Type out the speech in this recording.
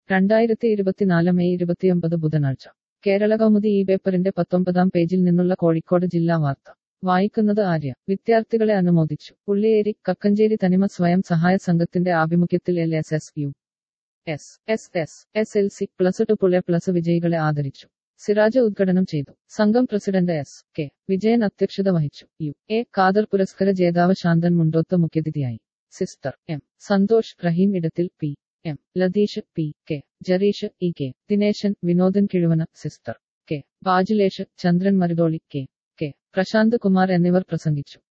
2024 May 29 ബുധനാഴ്ച കേരള കൗമുദി ഈ പേപ്പറിന്റെ 19-ാം പേജിൽ നിന്നുള്ള കോഴിക്കോട് ജില്ലാ വാർത്ത വായിക്കുന്നത് ആര്യ. വിദ്യാർത്ഥികളെ അനുമോദിച്ചു. ഉള്ളിയേരി കക്കഞ്ചേരി തനിമ സ്വയം സഹായ സംഘത്തിന്റെ ആഭിമുഖ്യത്തിൽ LSSU SSS SLC +2++ വിജയികളെ ആദരിച്ചു. സിറാജ് ഉദ്ഘാടനം ചെയ്തു. സംഘം പ്രസിഡന്റ് S.K. വിജയൻ അധ്യക്ഷത വഹിച്ചു. U.A. ഖാദർ പുരസ്കാര ജേതാവ് ശാന്തൻ മുണ്ടോത്ത് മുഖ്യാതിഥിയായി. Sister M. Santhosh Rahim Edathil P. M. Latheesh P. K. Jareesh E. K. Dineshan Vinodan Kizhuvana sister K. Bajulesh Chandran Marutholi K. Prashanth Kumar എന്നിവർ പ്രസംഗിച്ചു.